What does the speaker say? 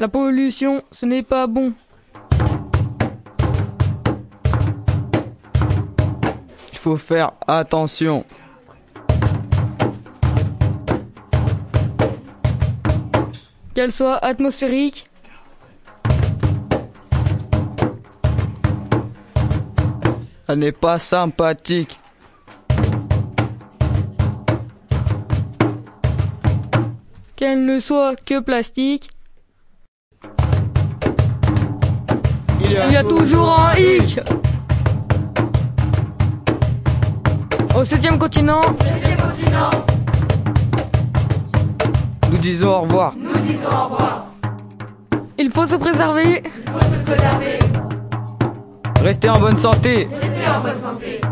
La pollution, ce n'est pas bon. Il faut faire attention. Qu'elle soit atmosphérique, Elle n'est pas sympathique. qu'elle ne soit que plastique. Il y a toujours un hic. Au 7e continent, Nous disons au revoir. il faut se préserver. Restez en bonne santé. Restez en bonne santé.